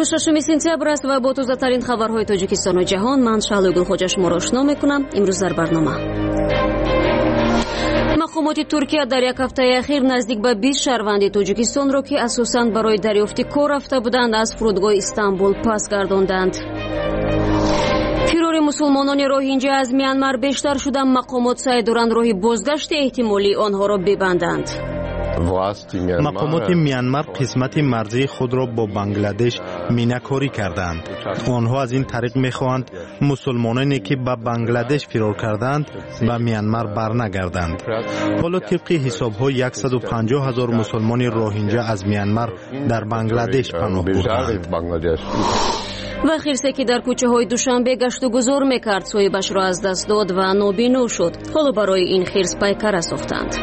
امروز 6 سپتامبر است و با تازه‌ترین خبرهای تاجیکستان و جهان من شعله گلخوجه شما را آشنا می‌کنم. امروز در برنامه مقامات ترکیه در یک هفته اخیر نزدیک به 20 شهروند تاجیکستان را که اساساً برای دریافت کار رفته بودند از فرودگاه استانبول پس گرداندند. فرار مسلمانان روهینجا از میانمار بیشتر شده، مقامات سعی دارند راه بازگشت احتمالی آنها را ببندند. مقامات میانمار قسمت مرزی خود را با بنگلادش میناکاری کردند. آنها از این طریق میخواهند مسلمانانی که به بنگلادش فرار کردند به میانمار برنگردند. حالا طبق حساب‌های 150,000 مسلمان روهینجا از میانمار در بنگلادش پناه بردند. و خیرسه که در کوچه های دوشنبه گشت و گذار میکرد صاحبش را از دست داد و نابینا شد. حالا برای این خیرس پیکر ساختند.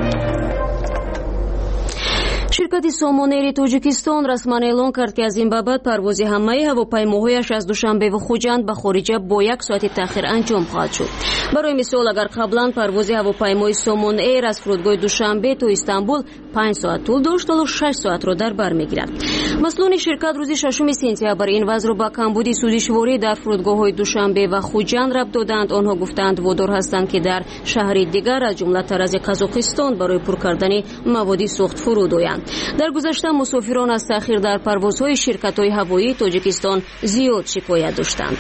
شرکت سامان ایر تاجیکستان رسما اعلام کرد که از این بابت پرواز همه هواپیماهایش از دوشنبه و خوجند به خارج با 1 ساعت تأخیر انجام خواهد شد. برای مثال اگر قبلا پرواز هواپیمای سامان ایر از فرودگاه دوشنبه تا استانبول 5 ساعت طول داشت، حالا 6 ساعت را در بر میگیرد. مسئولان شرکت روز 6 سپتامبر این وضع را با کمبود سوزشواری در فرودگاه‌های دوشنبه و خوجند ربط دادند. آنها گفتند وادار هستند که در شهر دیگر از جمله ترز قزاقستان برای پر کردن مواد سوخت فرود آیند. در گذشته مسافران از تأخیر در پروازهای شرکت‌های هوایی تاجیکستان زیاد شکایت داشتند.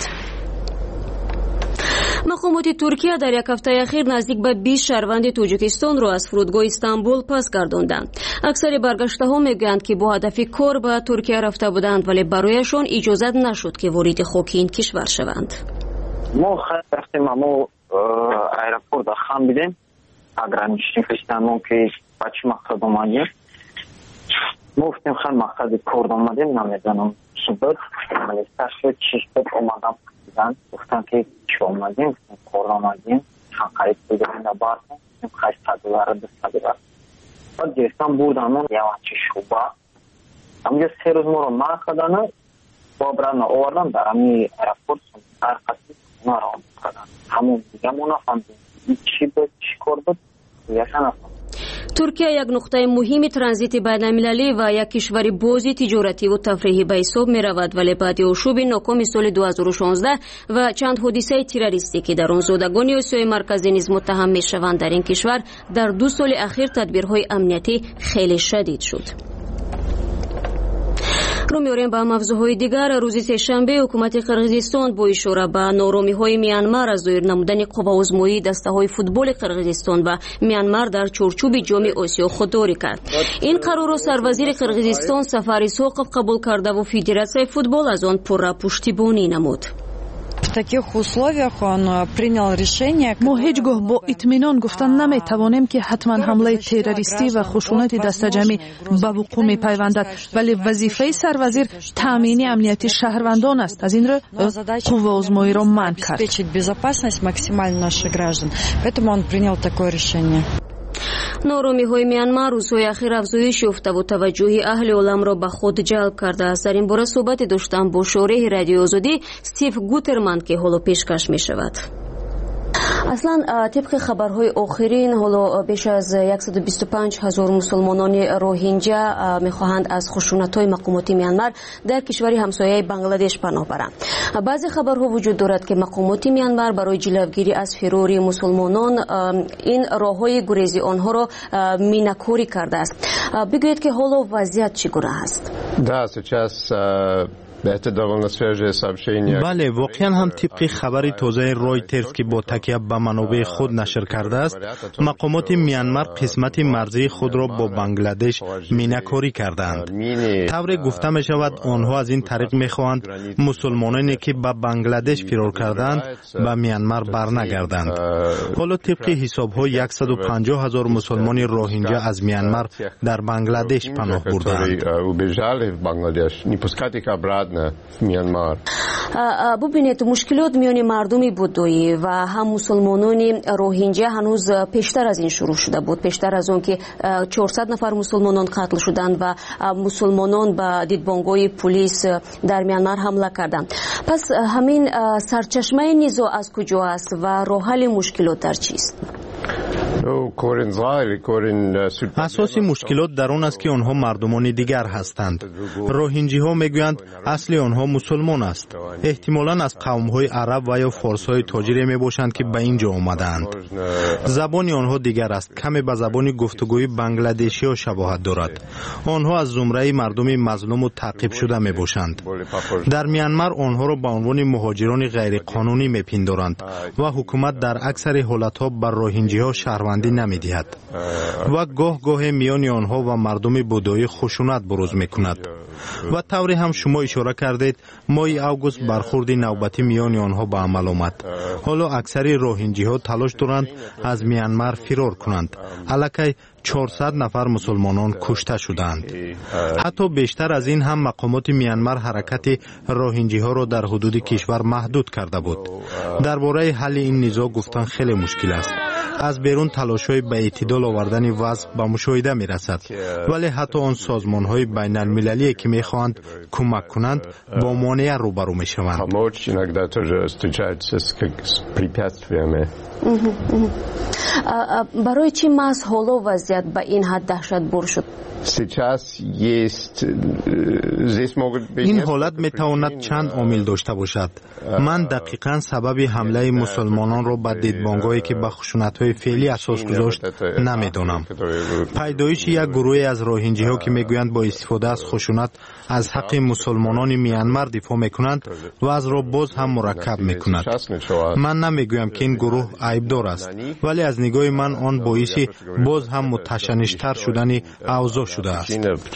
مقامات ترکیه در یک هفته اخیر نزدیک به 20 شهروند تاجیکستان را از فرودگاه استانبول پس گرداندند. اکثر برگشته ها میگویند که با هدف کار به ترکیه رفته بودند ولی برایشان اجازه نشد که وارد خاک این کشور شوند. ما رفتیم اما ایرپورت خام بیدیم اگرانشین استانبول که بچه مقصد اومدیم. ما گفتیم خیلی مقصد کار اومدیم نمیدانم شبت ولی سرشت چشت اومدم گفتن که چه اومدیم کار اومدیم چند قریب بودیم نباردیم $800 $200. بعد گرستان بودن اون یوانچه شوبه همونجا 3 روز ما رو مرد کردن با برن آوردن در همی ایرپورت هر قصد اونا رو کردن همون دیگه مونا فهمدیم چی بود چی کار بود یکن افهمدیم. ترکیه یک نقطه مهم ترانزیت بین‌المللی و یک کشور بازی تجارتی و تفریحی به حساب می رود، ولی بعد آشوب ناکام سال 2016 و چند حادثه تروریستی که در آن زادگان آسیای مرکزی نیز متهم می شوند در این کشور در 2 سال اخیر تدبیرهای امنیتی خیلی شدید شد. رو میاریم به موضوعهای دیگر. روز سه‌شنبه حکومت قرقیزستان با اشاره به نارامی‌های میانمار از ظاهر نمودن قوه آزمایی دسته‌های فوتبال قرقیزستان و میانمار در چارچوب جام آسیا خودداری کرد. این قرار را سروزیر قرقیزستان سفر اسحاقов قبول کرده و فدراسیون فوتبال از آن پشتیبانی نمود. ما هیچگاه با اطمینان گفتن نمیتوانیم که حتما حمله تروریستی و خشونت دستجمعی به وقوع میپیوندد، ولی وظیفه سروزیر تامین امنیت شهروندان است. از این رو قوه آزمایی را منع کرد. نارامی‌های میانمار روزهای اخیر افزایش یافته و توجه اهل عالم را به خود جلب کرده است. در این باره صحبت داشتم با شارح رادیو آزادی استیو گوترمن که حالا پیشکش می شود. اصلا طبق خبرهای آخرین حالا بیش از 125,000 مسلمانان روهینجا میخواهند از خشونت‌های مقامات میانمار در کشور همسایه بنگلادش پناه برند. بعضی خبرها وجود دارد که مقامات میانمار برای جلوگیری از فرار مسلمانان این راههای گریزی آنها را میناکاری کرده است. بگویید که حالا وضعیت چگونه است؟ بله، واقعا هم طبق خبر تازه رویترز که با تکیه به منابع خود نشر کرده است، مقامات میانمار قسمت مرزی خود را با بنگلادش میناکاری کردند. طور گفته می شود آنها از این طریق می خواهند مسلمانانی که به بنگلادش فرار کردند به میانمار برنگردند. حالا طبق حساب های 150,000 مسلمان روهینجا از میانمار در بنگلادش پناه بردند. میانمار ببینید مشکلات میان مردمی بودایی و هم مسلمانان روهینجا هنوز پیشتر از این شروع شده بود، پیشتر از اون که 400 نفر مسلمانان قتل شدند و مسلمانان به دیدبانگاه پلیس در میانمار حمله کردند. پس همین سرچشمه نزاع از کجا است و راه حل مشکلات در چیست؟ اساس مشکلات در آن است که آنها مردمان دیگر هستند. روهینجی ها میگویند اصل آنها مسلمان است. احتمالاً از قوم های عرب و یا فارس های تاجر می باشند که به اینجا آمدند. زبان آنها دیگر است، کمی به زبان گفتگوی بنگلادشی ها شباهت دارد. آنها از زمره مردم مظلوم و تعقیب شده می باشند. در میانمار آنها را به عنوان مهاجران غیر قانونی میپندارند و حکومت در اکثر حالتها بر روهینجی ها شهروندی نمیدهد و گاه گاه میان آنها و مردم بودایی خشونت بروز میکند. و طوری هم شما اشاره کردید ماه اوگوست برخورد نوبتی میان آنها به عمل آمد. حالا اکثر روهینجی ها تلاش دارند از میانمار فرار کنند. الکی 400 نفر مسلمانان کشته شدند. حتی بیشتر از این هم مقامات میانمار حرکت روهینجی ها را در حدود کشور محدود کرده بود. درباره حل این نزاع گفتن خیلی مشکل است. از بیرون تلاش‌های به اعتدال آوردن وضع به مشاهده می‌رسد، ولی حتی آن سازمان‌های بین المللی که می‌خواهند کمک کنند با مانع روبرو می‌شوند. برای چی محض حالا وضعیت به این حد دهشت‌بار شد؟ این حالت میتواند چند عامل داشته باشد. من دقیقاً سبب حمله مسلمانان را به دیدبانگاهی که به خشونت‌های فعلی اساس گذاشت نمیدانم. پیدایش یک گروه از روهینجی ها که میگویند با استفاده از خشونت از حق مسلمانان میانمار دفاع میکنند و از را باز هم مرکب میکند. من نمیگویم که این گروه عیبدار است، ولی از نگاه من آن باعث باز هم متشنج‌تر شدن اوضاع شده است.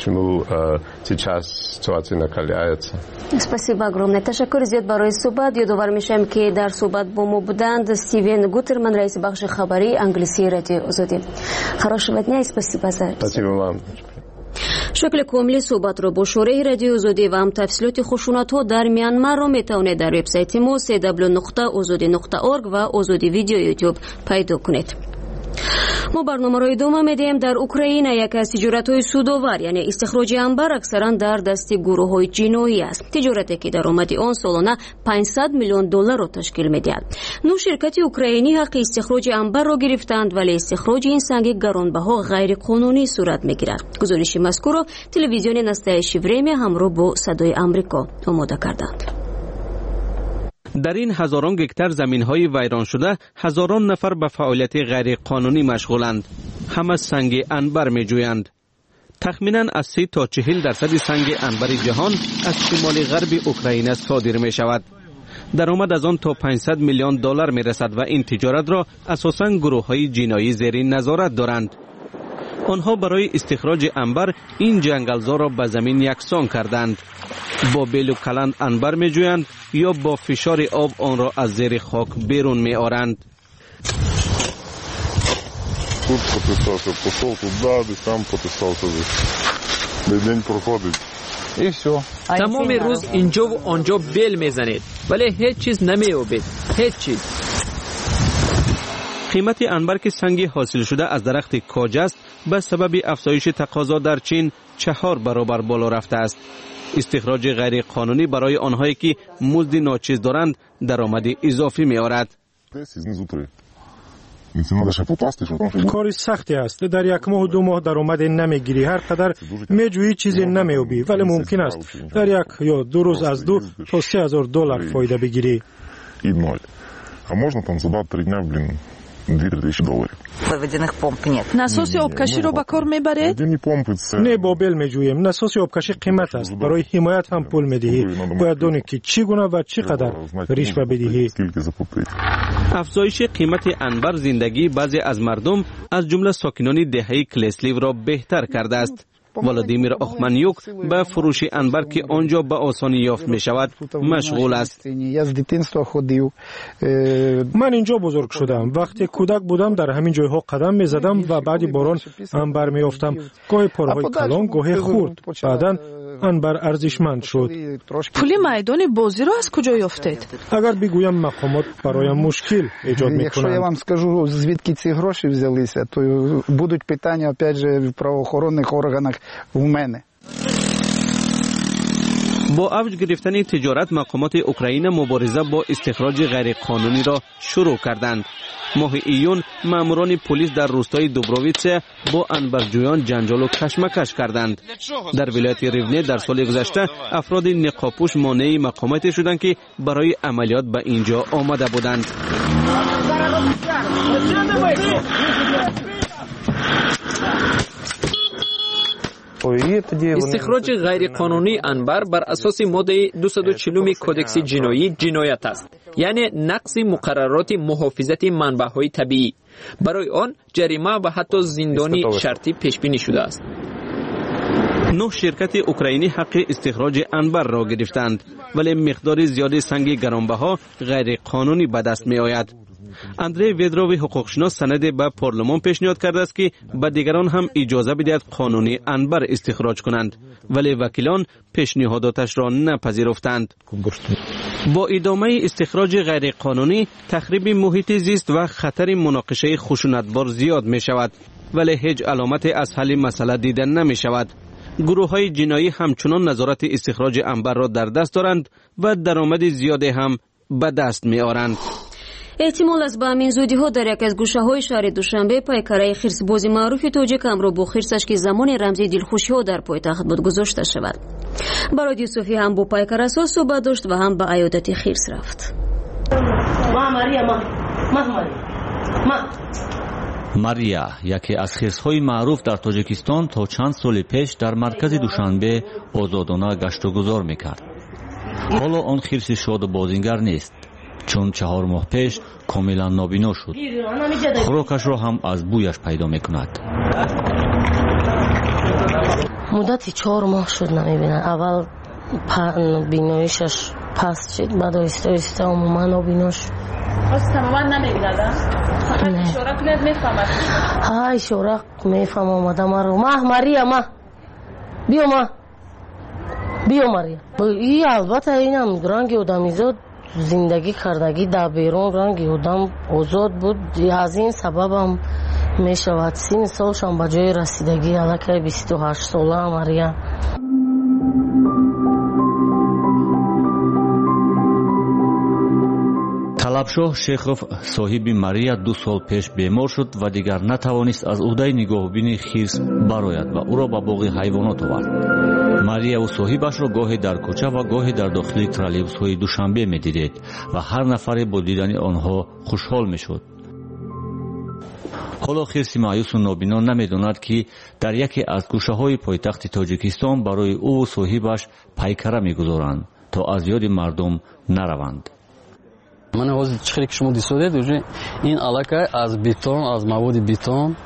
Спасибо огромное. تشکر زیاد برای صحبت. یادآور میشم که در صحبت با ما بودند استیون گوترمن رئیس بخش خبری انگلیسی رادیو آزادی. Хорошего дня и спасибо за. Спасибо вам. شکل کامل صحبت را با شورای رادیو آزادی و هم تفصیلات خشونت‌ها در میانمار را میتوانید در وبسایت ما www.azadi.org و آزادی ویدیو یوتیوب پیدا کنید. ما برنامه را ادامه میدیم. در اوکراین یک از تجارت‌های سودآور یعنی استخراج انبر اکثرا در دست گروه‌های جنایی است. تجارتی که درآمد آن سالانه 500 میلیون دلار را تشکیل می‌دهد. 9 شرکت اوکراینی حق استخراج انبر را گرفتند، ولی استخراج این سنگ گرانبها غیر قانونی صورت می‌گیرد. گزارش مذکور را تلویزیون نستایش وریم همراه با صدای آمریکا آماده کردند. در این هزاران گکتر زمین‌های ویران شده هزاران نفر به فعالیت غیر قانونی مشغولند. همه سنگ انبر می‌جویند. تخمیناً از 30 تا 40% سنگ انبر جهان از شمال غرب اوکراین صادر می‌شود. درآمد از آن تا 500 میلیون دلار می‌رسد و این تجارت را اساساً گروه‌های جنایی زیر نظارت دارند. آنها برای استخراج انبر این جنگلزار را به زمین یکسان کردند. با بیل و کلند انبر می جویند یا با فشار آب آن را از زیر خاک بیرون می آرند. تمام روز اینجا و آنجا بیل می زنید ولی هیچ چیز نمی آبید. هیچ چیز. قیمت انبر که سنگ حاصل شده از درخت کاج است به سبب افزایش تقاضا در چین 4 برابر بالا رفته است. استخراج غیر قانونی برای آنهایی که مزد ناچیز دارند درآمد اضافی می آورد. کاری سختی است. در یک ماه و 2 ماه درآمد نمیگیری. هر قدر میجویی چیزی نمیابی، ولی ممکن است در یک یا 2 روز از 2 تا 3000 دلار فایده بگیری. насоси обкаширо ба кор мебаред? не бо бел меҷӯем. насоси обкашӣ қимат аст. барои ҳимоят ҳам пул медиҳӣ. бояд донӣ ки чӣ гуна ва чӣ қадар ришва бидиҳӣ. افزایش قیمت انبر زندگی بعضی از مردم از جمله ساکنان دهه کلسلیو را بهتر کرده است. ولادیمیر اخمانیوک به فروش انبر که آنجا به آسانی یافت می شود مشغول است. من اینجا بزرگ شدم. وقتی کودک بودم در همین جایها قدم می زدم و بعد باران انبر می یافتم. گاهی پاره‌های کلان، گاهی خرد. بعداً انبر ارزشمند شد. پول میدان بازی را از کجا یافتید؟ اگر بگویم مقامات برایم مشکل ایجاد میکنند. Якщо я вам скажу, звідки ці гроші взялися, то будуть питання опять же в правоохоронних органах в мене. با اوج گرفتن تجارت مقامات اوکراین مبارزه با استخراج غیرقانونی را شروع کردند. ماه ایون ماموران پلیس در روستای دوبروویتس با انبرجویان جنجال و کشمکش کردند. در ولایت ریونی در سال گذشته افراد نقابپوش مانع مقامات شدند که برای عملیات به اینجا آمده بودند. استخراج غیرقانونی انبر بر اساس ماده 240 کودکس جنایی جنایت است، یعنی نقض مقررات محافظت منبع‌های طبیعی. برای آن جریمه و حتی زندانی شرطی پیش بینی شده است. 9 شرکت اوکراینی حق استخراج انبر را گرفتند، ولی مقدار زیاد سنگ گرانبها غیر قانونی به دست می آید. اندری ویدروی حقوقشناس سند به پارلمان پیشنهاد کرده است که به دیگران هم اجازه بدهد قانونی انبر استخراج کنند، ولی وکیلان پیشنهاداتش را نپذیرفتند. با ادامه استخراج غیر قانونی تخریب محیط زیست و خطر مناقشه خشونتبار زیاد می شود، ولی هیچ علامت از حل مسئله دیده نمی شود. گروه های جنایی همچنان نظارت استخراج انبر را در دست دارند و درآمد زیادی هم به دست می آورند. احتمال است به همین زودی ها در یک از گوشه های شهر دوشنبه پیکره خرس‌بازی معروف تاجیک امرو با خرسش که زمان رمزی دلخوشی ها در پایتخت بود گذاشته شود. برای یوسفی هم با پیکره ساز صحبت داشت و هم به عیادت خرس رفت. ماریا یکی از خرس‌های معروف در تاجیکستان تا چند سال پیش در مرکز دوشنبه آزادانه گشت و گذار میکرد. حالا آن خرس شاد و بازینگر نیست، چون 4 ماه پیش کاملا نابینا شد. خوراکش را هم از بویش پیدا میکند. مدتی 4 ماه شد نمیبینه. اول بیناییشش پس شد، بعد آهسته عموما نابینا شد. تماما نمیبیند؟ نه. شورق نمیفهمد؟ های شورق میفهم آمده مرا. ماریا بیا ماریا. ای البته اینم رنگ آدمیزاد زندگی کردگی در بیرون رنگ آدم آزاد بود. از این سببم می شود 30 سالشم به جای رسیدگی الکی 28 ساله ماریا. طلبشاه شیخوف صاحب ماریا 2 سال پیش بیمار شد و دیگر نتوانست از عهده نگاهبینی خرس برآید و او را به باغ حیوانات آورد. ماریا و صاحبش را گاهی در کوچه و گاهی در داخل ترالبوس‌های دوشنبه می‌دید و هر نفر با دیدن آنها خوشحال می‌شد. حالا خرس مایوس و نابینا نمی‌داند که در یکی از گوشه‌های پایتخت تاجیکستان برای او و صاحبش پیکره می‌گذارند تا از یاد مردم نروند. من از چیزی که شما دیدید این علاقه از بیتون، از مواد بیتون،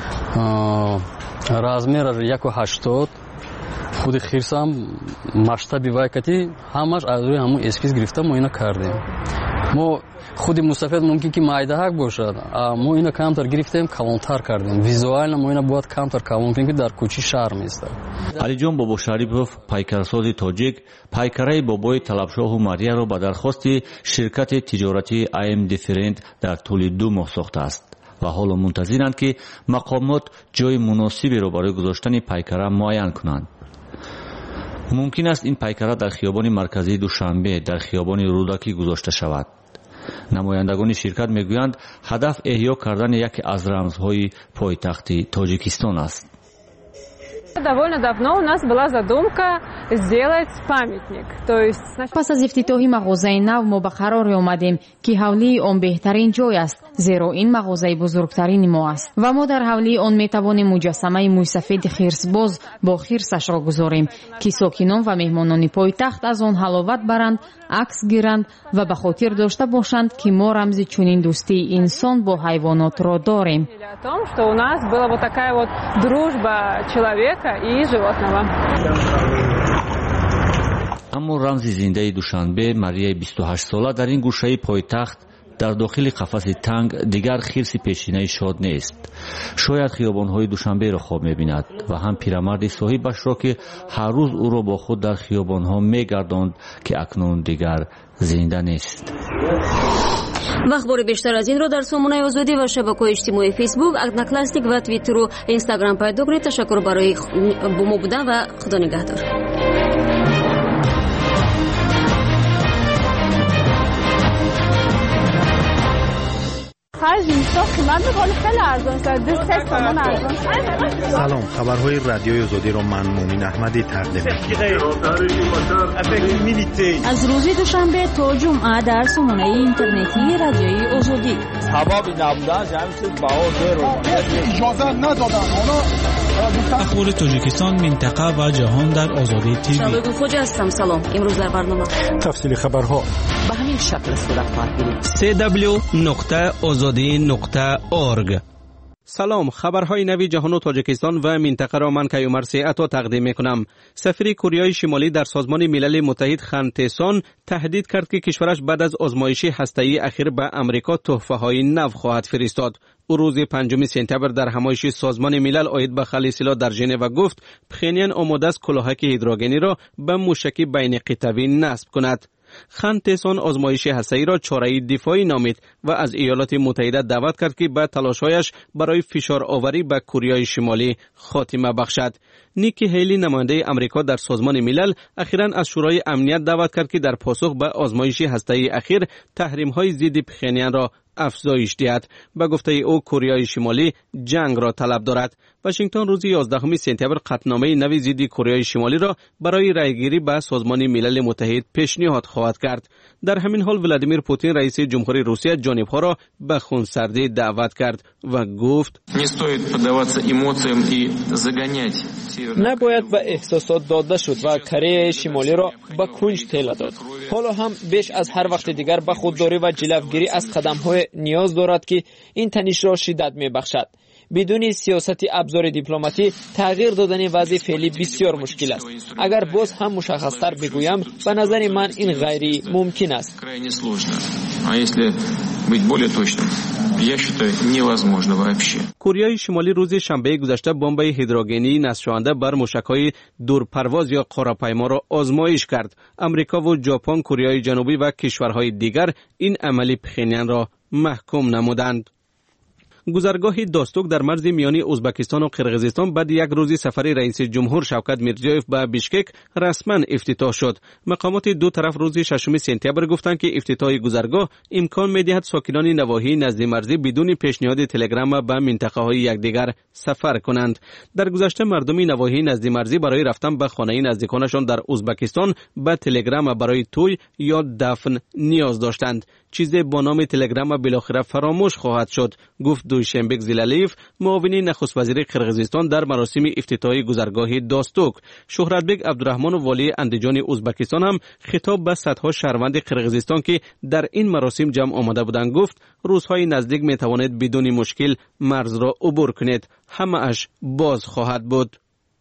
размер 1.80. خود خرس هم масштаб وایکتی همش از روی همون اسکیز گرفته ما اینا کردیم. ما خود مستفید ممکن که معده باشد، ما اینا کمتر گرفتیم کلانتر کردیم. ویزوال ما اینا باید کمتر کلان کنیم که در کوچه شهر میسته. علی جان بابا شریفوف پیکرساز تاجیک پیکره بابای طلبشاه و ماریا را به درخواست شرکت تجارتی ایم دیفرنت در طول 2 ماه ساخته است و حالا منتظرند که مقامات جای مناسبی را برای گذاشتن پیکره معین کنند. ممکن است این پیکره در خیابان مرکزی دوشنبه در خیابان رودکی گذاشته شود. نمایندگان شرکت میگویند هدف احیا کردن یکی از رمزهای پایتخت تاجیکستان است. Довольно давно у нас была задумка сделать памятник. То есть пас аз ифтитоҳи мағозаи нав мо ба қароре омадем ки ҳавлии он беҳтарин ҷой аст, зеро ин мағозаи бузургтарини мо аст ва мо дар ҳавлии он метавонем муҷассамаи мӯйсафеди хирсбоз бо хирсашро гузорем ки сокинон ва меҳмонони пойтахт аз он ҳаловат баранд, акс гиранд ва ба хотир дошта бошанд ки мо рамзи чунин дӯстии инсон бо ҳайвонотро дорем. О том, что у нас была вот такая вот дружба человека и животного. اما رمز زنده دوشنبه ماریا 28 ساله در این گوشه پایتخت در داخل قفس تنگ دیگر خرس پیشینه شاد نیست. شاید خیابان‌های دوشنبه را خواب می‌بیند و هم پیرمرد صاحبش را که هر روز او را با خود در خیابان‌ها می‌گرداند که اکنون دیگر زنده نیست. و اخبار بیشتر از این رو در سامانه آزادی و شبکه‌های اجتماعی فیسبوک، اگنکلاستیک و توییتر و اینستاگرام پیدا کنید. تشکر برای با ما بودن و خدا نگهدار. سلام، خبرهای رادیوی آزادی را من مومن احمدی تقدیم از روز دوشنبه تا جمعه در سامانه اینترنتی رادیوی آزادی. اخبار تاجیکستان، منطقه و جهان در آزادی تیوی. شبگو خوجا هستم. سلام. امروز در برنامه تفصیل خبرها به همین شکل صورت خواهد گرفت. www.azadi.org. سلام، خبرهای نوی جهان و تاجیکستان و منطقه را من کیومر سیعتا تقدیم میکنم. سفیر کره شمالی در سازمان ملل متحد خان تسون تهدید کرد که کشورش بعد از آزمایش هسته‌ای اخیر به امریکا تحفه‌های نو خواهد فرستاد. او روز 5 سپتامبر در همایش سازمان ملل عاید به خلی سلاح در ژنو گفت پخینیان آماده است کلاهک هیدروژنی را به موشک بین قطبی نصب کند. خان تسون آزمایش هسته‌ای را چاره دفاعی نامید و از ایالات متحده دعوت کرد که به تلاش‌هایش برای فشار آوری به کره شمالی خاتمه بخشد. نیکی هیلی نماینده امریکا در سازمان ملل اخیراً از شورای امنیت دعوت کرد که در پاسخ به آزمایش هسته‌ای اخیر تحریم‌های ضد پخینیان را افزایش دهد. به گفته او کره شمالی جنگ را طلب دارد. واشنگتن روز 11 سپتامبر قطعنامه نوی ضد کره شمالی را برای رایگیری به سازمان ملل متحد پیشنهاد خواهد کرد. در همین حال ولادیمیر پوتین رئیس جمهوری روسیه جانبها را به خونسردی دعوت کرد و گفت نباید به احساسات داده شد و کره شمالی را به کنج ټیله داد. حالا هم بیش از هر وقت دیگر به خودداری و جلوگیری از قدم‌های نیاز دارد که این تنش را شدت می‌بخشد. بدون سیاست ابزار دیپلماتی تغییر دادن وضع فعلی بسیار مشکل است. اگر باز هم مشخص‌تر بگویم به نظر من این غیر ممکن است. کره شمالی روز شنبه گذشته بمب هیدروژنی نصب‌شونده بر موشک‌های دورپرواز یا قاره‌پیما را آزمایش کرد. امریکا و ژاپن، کره جنوبی و کشورهای دیگر این عملی پخینیان را محکوم نمودند. گذرگاه داستوک در مرز میانی ازبکستان و قرقیزستان بعد یک روز سفر رئیس جمهور شوکت میرزیویف به بیشکک رسما افتتاح شد. مقامات دو طرف روز 6 سپتامبر گفتند که افتتاح گذرگاه امکان می‌دهد ساکنان نواحی نزد مرزی بدون پیشنهاد تلگرام به منطقه‌های یکدیگر سفر کنند. در گذشته مردم نواحی نزد مرزی برای رفتن به خانه نزدیکانشان در ازبکستان به تلگرام برای توی یا دفن نیاز داشتند. چیزی با نام تلگرام بالاخره فراموش خواهد شد، گفت دوشنبک زیلالیف، معاون نخست وزیر قرقیزستان در مراسم افتتاحی گذرگاه داستوک. شهرتبک عبدالرحمن والی اندیجان ازبکستان هم خطاب به صدها شهروند قرقیزستان که در این مراسم جمع آمده بودند گفت روزهای نزدیک می توانید بدون مشکل مرز را عبور کنید، همه اش باز خواهد بود.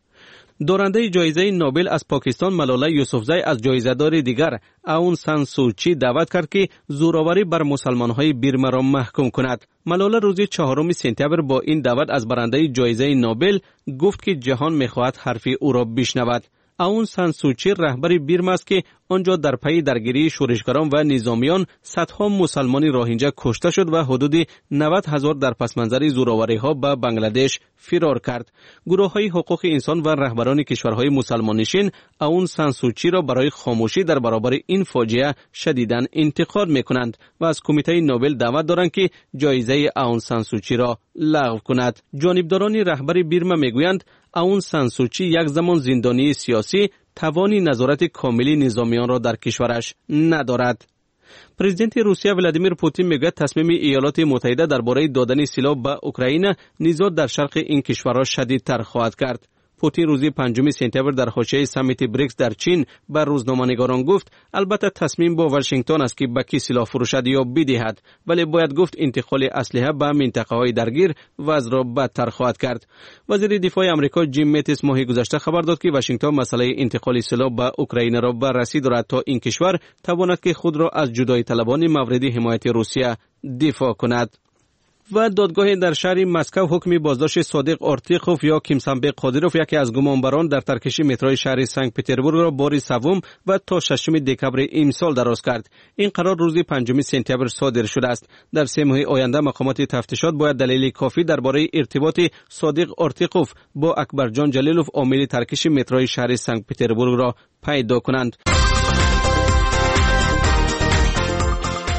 دارنده جایزه نوبل از پاکستان ملاله یوسفزی از جایزه‌دار دیگر اون سان سوچی دعوت کرد که زورآوری بر مسلمان‌های برما را محکوم کند. ملاله روز 4 سپتامبر با این دعوت از برنده جایزه نوبل گفت که جهان می‌خواهد حرف او را بشنود. اون سان سوچی رهبر برما است که آنجا در پی درگیری شورشگران و نظامیان صدها مسلمانی روهینجا کشته شد و حدود 90,000 در پسمنظر زورآوری‌ها به بنگلادش فرار کرد. گروه‌های حقوق انسان و رهبران کشورهای مسلمان‌نشین اون سان سوچی را برای خاموشی در برابر این فاجعه شدیداً انتقاد می‌کنند و از کمیته نوبل دعوت دارند که جایزه اون سان سوچی را لغو کند. جانبداران رهبر برما می‌گویند اون سان سوچی یک زمان زندانی سیاسی توانی نظارت کاملی نظامیان را در کشورش ندارد. پرزیدنت روسیه ولادیمیر پوتین میگوید تصمیم ایالات متحده درباره دادن سلاح به اوکراین نزاع در شرق این کشور را شدیدتر خواهد کرد. پوتین روز 5 سپتامبر در حاشیه سامیت بریکس در چین بر روزنامه‌نگاران گفت البته تصمیم با واشنگتن است که به کی سلاح فروشد یا بدهد، ولی باید گفت انتقال اسلحه به منطقه‌های درگیر وضع را بدتر خواهد کرد. وزیر دفاع آمریکا جیم ماتیس ماه گذشته خبر داد که واشنگتن مسئله انتقال سلاح به اوکراین را بررسی دارد تا این کشور تواند که خود را از جدایی طلبان مورد حمایت روسیه دفاع کند. و دادگاه در شهر مسکو حکم بازداشت صادق آرتیخوف یا کیمسانبک قادیروف یکی از گمانبران در ترکش مترو شهر سنت پترزبورگ را بار سوم و تا 6 دکامبر امسال دراز کرد. این قرار روز 5 سپتامبر صادر شده است. در 3 ماه آینده مقامات تفتیشات باید دلیل کافی درباره ارتباط صادق آرتیخوف با اکبرجان جلیلوف عامل ترکش مترو شهر سنت پترزبورگ را پیدا کنند.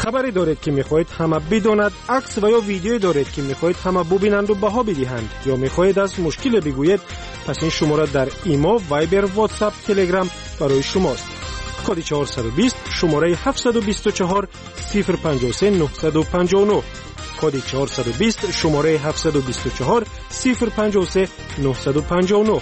خبری دارید که میخواهید همه بداند، عکس و یا ویدیویی دارید که میخواهید همه ببینند و بها بدهند، یا میخواهید از مشکل بگویید، پس این شماره در ایمو، وایبر، واتساپ، تلگرام برای شماست. کد 420 شماره 724 053 959. کد 420 شماره 724 053 959.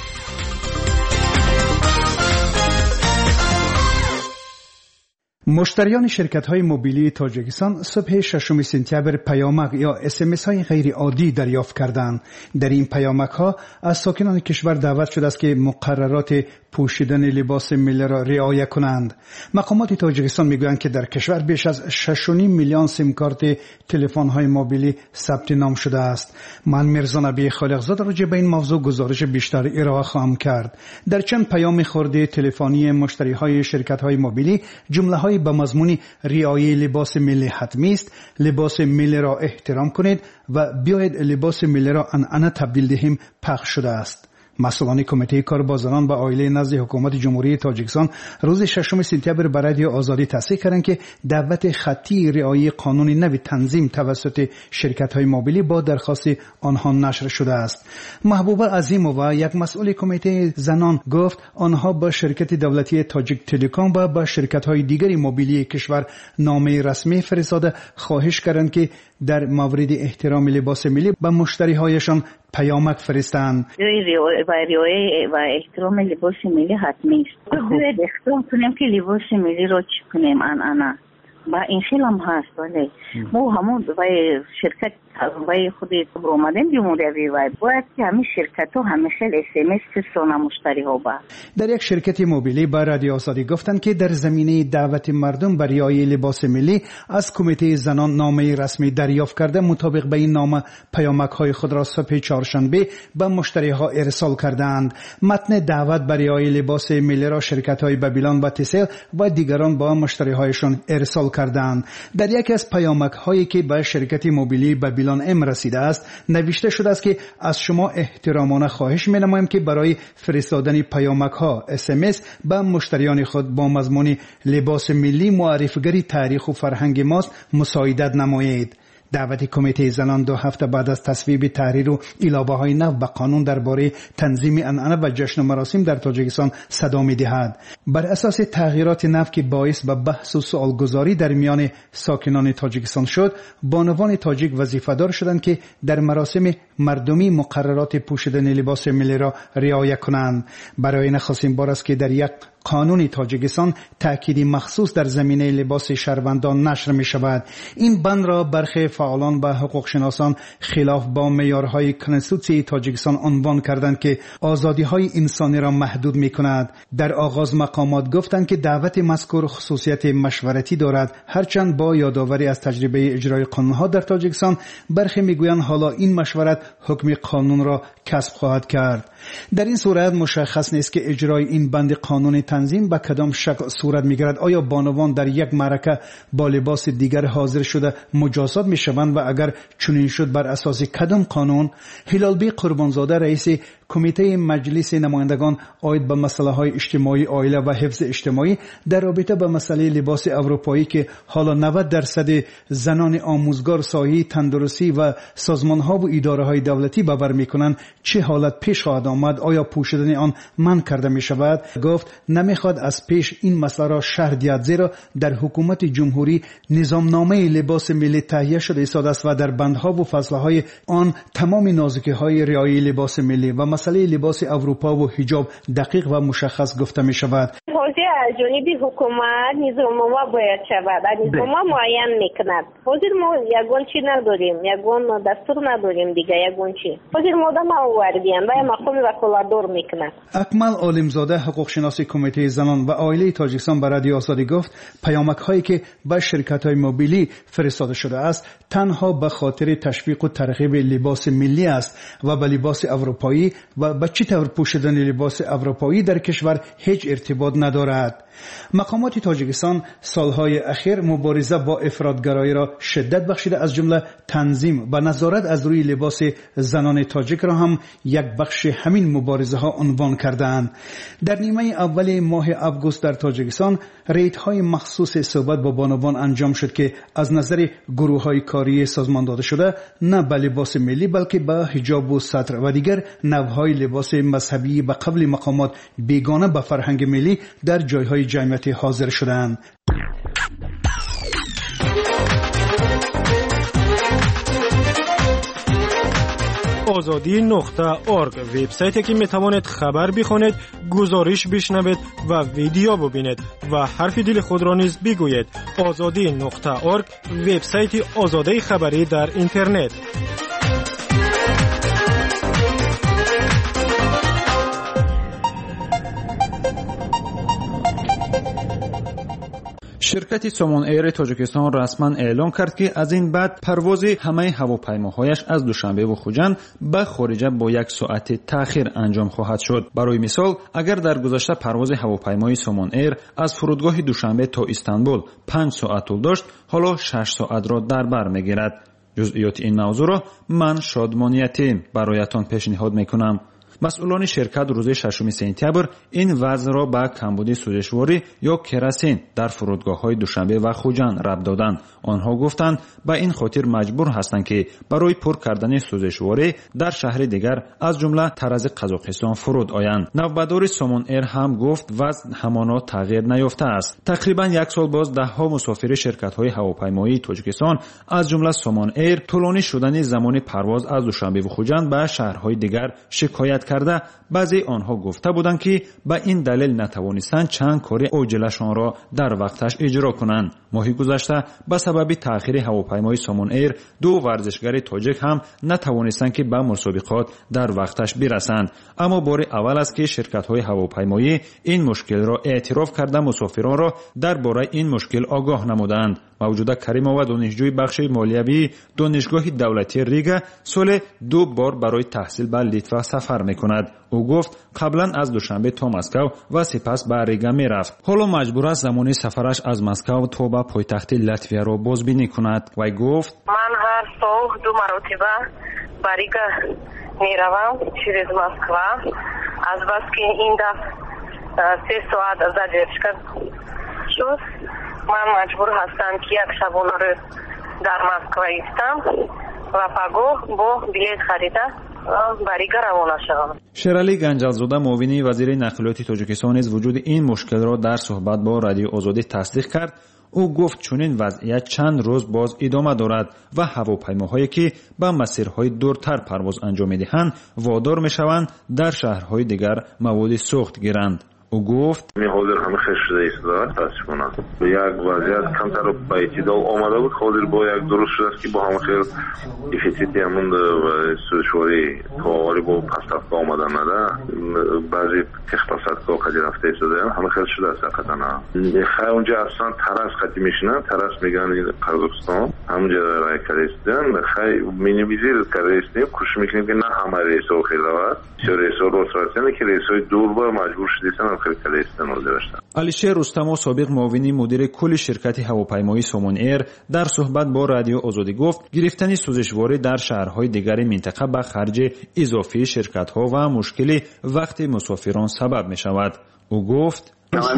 مشتریان شرکت‌های موبیلی تاجیکستان صبح 6 سپتامبر پیامک یا اس‌ام‌اس‌های غیر عادی دریافت کردند. در این پیامک‌ها از ساکنان کشور دعوت شده است که مقررات پوشیدن لباس ملی را رعایت کنند. مقامات تاجیکستان میگویند که در کشور بیش از 6.5 میلیون سیم کارت تلفن‌های موبیلی ثبت نام شده است. من میرزا نبی خالقزاده راجع به این موضوع گزارش بیشتر ارائه خواهم کرد. در چند پیام خورده تلفنی مشتری‌های شرکت‌های موبیلی جمله‌های با مضمون رعایت لباس ملی حتمی است، لباس ملی را احترام کنید و بیایید لباس ملی را عنعنه تبدیل دهیم پخش شده است. مسئولان کمیته کاربازان و عائله نزد حکومت جمهوری تاجیکستان روز 6 سپتامبر به رادیو آزادی تصریح کردند که دعوت خطی رعایت قانون نو تنظیم توسط شرکت‌های موبیلی با درخواست آنها نشر شده است. محبوبه عظیمووا یک مسئول کمیته زنان گفت آنها با شرکت دولتی تاجیک تلکام و با شرکت‌های دیگری موبیلی کشور نامه رسمی فرستاده خواهش کردند که در مورد احترام لباس ملی به مشتری‌هایشان پیامک فرستند. و احترام لباس ملی حتمی است. باید احترام کنیم که لباس ملی را چی کنیم عنعنه. و این خیلی هم هست ولی ما همون شرکت و خود برآمدیم جمهوری و باید که همین شرکت ها همیشه SMS فرستانه مشتری ها با. در یک شرکت موبیلی با رادیو آزادی گفتند که در زمینه دعوت مردم بر رعایت لباس ملی از کمیته زنان نامه رسمی دریافت کرده، مطابق به این نامه پیامک های خود را صبح چهارشنبه به مشتری ها ارسال کردند. متن دعوت بر رعایت لباس ملی را شرکت های بابیلان و تسل و دیگران با مشتری هایشان ارسال کردند. در یکی از پیامک هایی که به شرکت موبیلی بابیلان ام رسیده است نوشته شده است که از شما احترامانه خواهش می‌نمایم که برای فرستادن پیامک ها SMS به مشتریان خود با مضمون لباس ملی معرفی‌گری تاریخ و فرهنگ ماست مساعدت نمایید. دعوت کمیته زنان 2 هفته بعد از تصویب تحریر و ایلابه‌های نو به قانون درباره تنظیم عنعنه و جشن و مراسم در تاجیکستان صدا می‌دهد. بر اساس تغییرات نو که باعث به بحث و سوالگذاری در میان ساکنان تاجیکستان شد، بانوان تاجیک وظیفه‌دار شدند که در مراسم مردمی مقررات پوشیدن لباس ملی را رعایت کنند. برای نخستین بار است که در یک قانون تاجیکستان تأکید مخصوص در زمینه لباس شهروندان نشر می شود. این بند را برخی فعالان و حقوق شناسان خلاف با معیارهای کنستیتوسی تاجیکستان عنوان کردند که آزادی‌های انسانی را محدود می کند. در آغاز مقامات گفتند که دعوت مذکور خصوصیت مشورتی دارد، هرچند با یادآوری از تجربه اجرای قانون‌ها در تاجیکستان برخی میگویند حالا این مشورت حکم قانون را کسب خواهد کرد. در این صورت مشخص نیست که اجرای این بند قانون تنظیم به کدام شکل صورت می‌گیرد. آیا بانوان در یک معرکه با لباس دیگر حاضر شده مجازات می‌شوند و اگر چنین شد بر اساس کدام قانون؟ هلالبی قربانزاده رئیس کمیته مجلس نمایندگان عاید به مسائل اجتماعی عائله و حفظ اجتماعی در رابطه با مسئله لباس اروپایی که حالا 90% زنان آموزگار ساحه تندرستی و سازمان‌ها و اداره‌های دولتی باور می‌کنند چه حالت پیش خواهد آمد؟ آیا پوشیدن آن منع کرده می‌شود؟ گفت نمی‌خواد از پیش این مسئله را شرح دهد، زیرا در حکومت جمهوری نظامنامه لباس ملی تهیه شده است و در بندها و فصل‌های آن تمام نازکی‌های رعایت لباس ملی و مسئله لباس اروپا و حجاب دقیق و مشخص گفته می‌شود. حوزه جانبی حکومت نظامنامه باید شود. نظامنامه معین می‌کند. حاضر ما یگان چی نداریم، یگان دستور نداریم دیگه، یگان چی. حاضر مادام آوردیم و مقام وکالتدار می‌کند. اکمل عالمزاده حقوق شناس کمیته زنان و عائله تاجیکستان به رادیو آزادی گفت پیامک‌هایی که به شرکت‌های موبیلی فرستاده شده است تنها به خاطر تشویق و ترغیب لباس ملی است و به لباس اروپایی و به چه طور پوشیدن لباس اروپایی در کشور هیچ ارتباط ندارد. مقامات تاجیکستان سالهای اخیر مبارزه با افراطگرایی را شدت بخشیده، از جمله تنظیم و نظارت از روی لباس زنان تاجیک را هم یک بخش همین مبارزه ها عنوان کردند. در نیمه اول ماه آگوست در تاجیکستان ریدهای مخصوص صحبت با بانوان انجام شد که از نظر گروه های کاری سازمان داده شده نه به لباس ملی بلکه به حجاب و ستر و دیگر نوعهای لباس مذهبی به قبل مقامات بیگانه به فرهنگ ملی در جایهای جمعیتی حاضر شدند. azadi.org وبسایتی که میتوانید خبر بخونید، گزارش بشنوید و ویدیو ببینید و حرف دل خود را نیز بگویید. azadi.org وبسایت آزادی خبری در اینترنت. شرکت سومون ایر تاجیکستان رسما اعلام کرد که از این بعد پرواز همه هواپیماهایش از دوشنبه و خوجند به خارجه با 1 ساعت تأخیر انجام خواهد شد. برای مثال، اگر در گذشته پرواز هواپیمای سومون ایر از فرودگاه دوشنبه تا استانبول 5 ساعت طول داشت، حالا 6 ساعت را در بر میگیرد. جزئیات این موضوع را من شادمانیتی برایتان پیشنهاد میکنم. مسئولان شرکت روز 6 سپتامبر این وضع را به کمبود سوزشواری یا کراسین در فرودگاه‌های دوشنبه و خوجند ربط دادند. آنها گفتند به این خاطر مجبور هستند که برای پر کردن سوزشواری در شهر دیگر از جمله ترز قزاقستان فرود آیند. نوبدار سومون ایر هم گفت وضع همانا تغییر نیافته است. تقریبا 1 سال باز ده‌ها مسافر شرکت‌های هواپیمایی تاجیکستان از جمله سومون ایر طولانی شدن زمان پرواز از دوشنبه و خوجند به شهرهای دیگر شکایت کرده. بعضی آنها گفته بودند که به این دلیل نتوانستند چند کار عاجلشان را در وقتش اجرا کنند. ماه گذشته به سبب تأخیر هواپیمای سومون ایر 2 ورزشگر تاجیک هم نتوانستند که به مسابقات در وقتش برسند. اما بار اول است که شرکت‌های هواپیمایی این مشکل را اعتراف کرده مسافران را درباره این مشکل آگاه نمودند. موجوده کریمова دانشجوی بخش مالیوی دانشگاه دولتی ریگا سال 2 بار برای تحصیل به لیتوا سفر می‌کند. او گفت قبلا از دوشنبه تا مسکو و سپس به ریگا می‌رفت. حالا مجبور است زمان سفرش از مسکو تا به پایتخت لاتویا را بازبینی کند. وی گفت من هر صبح 2 مرتبه به ریگا می‌روم через مسکو. از بس که این دفعه 3 ساعت задержка شد، من مجبور هستم که 1 شبانه رو در مسکو ایستم و پگاه با بلیط خریده به ریگا روانه شوم. شرالی گنجالزاده معاون وزیر نقلیات تاجیکستان نیز وجود این مشکل را در صحبت با رادیو آزادی تصدیق کرد. او گفت چنین وضعیت چند روز باز ادامه دارد و هواپیماهایی که به مسیرهای دورتر پرواز انجام می‌دهند وادار می‌شوند در شهرهای دیگر مواد سوخت گیرند. او گفت حاضر همه خیلی شده ایست تاسفانه یک وضعیت کمتر به اعتدال آمده بود. حاضر با یک درست شده است که با همه خیلی افیسیتی همون و سوزشواری تاواری با پستفت آمده نده. بعضی تختصات که قدر رفته ایستاده همه خیلی شده است اقدانا خیلی اونجا اصلا ترس خطی میشنن. ترس میگن قزاقستان همونجا رای کردن خیلی مینیمیزیر کردیم کوشش میکنیم که نه همه ریسا خیلی روید ریسا رو سراتیانه که ریسای دور با مجبور شدیستن علیشیر رستمو سابق معاون مدیر کل شرکت هواپیمایی سومون ایر در صحبت با رادیو آزادی گفت گرفتن سوزشواری در شهرهای دیگر منطقه به خرج اضافی شرکت‌ها و مشکلی وقت مسافران سبب می‌شود. او گفت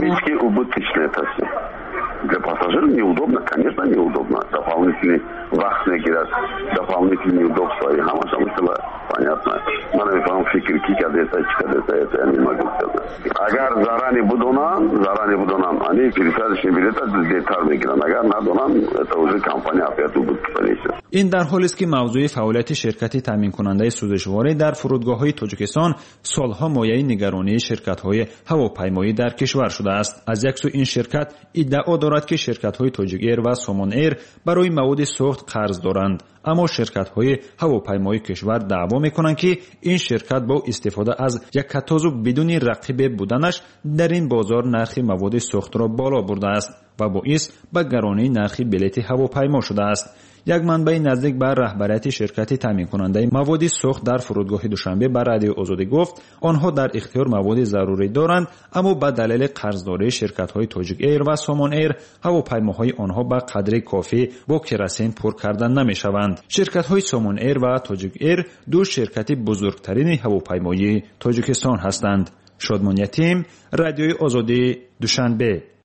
Для пассажира неудобно, конечно, неудобно. Дополнительный вахт нагирать, дополнительные неудобства. И хамашамысла, понятно. Мы не знаем, фикрики, когда это я не могу сказать. Агар заранее будунам, они пересадочные билеты деталь нагирать. Агар надунам, это уже компания опять убытки понесет. این در حالی است که موضوع فعالیت شرکت تامین کننده سوزشواری در فرودگاه‌های تاجیکستان سالها مایه نگرانی شرکت‌های هواپیمایی در کشور شده است. از یک سو این شرکت ادعا دارد که شرکت‌های تاجیک ایر و سومون ایر برای مواد سوخت قرض دارند، اما شرکت‌های هواپیمایی کشور دعوا می‌کنند که این شرکت با استفاده از یک کتاز بدون رقیب بودنش در این بازار نرخ مواد سوخت را بالا برده است و باعث به گرانی نرخ بلیط هواپیما شده است. یک منبع نزدیک به رهبریت شرکت تامین کننده مواد سوخت در فرودگاه دوشنبه به رادیو آزادی گفت آنها در اختیار مواد ضروری دارند، اما به دلیل قرضداری شرکت‌های تاجیک ایر و سامان ایر هواپیماهای آنها به قدر کافی با کراسین پر کردن نمی‌شوند. شرکت‌های سامان ایر و تاجیک ایر دو شرکت بزرگترین هواپیمایی تاجیکستان هستند. شادمان یتیم، رادیوی آزادی، دوشنبه.